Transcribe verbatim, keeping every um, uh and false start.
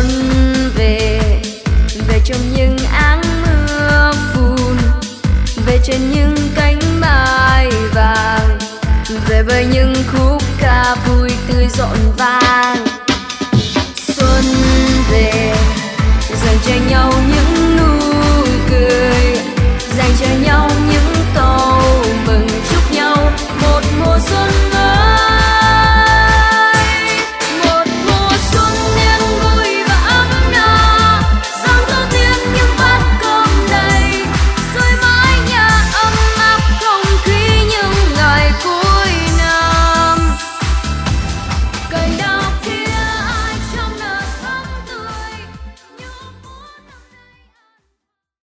xuân về, về trong những áng mưa phùn, về trên những cánh mai vàng, về với những khúc ca vui tươi rộn vang. Xuân về dành cho nhau những nụ cười, dành cho nhau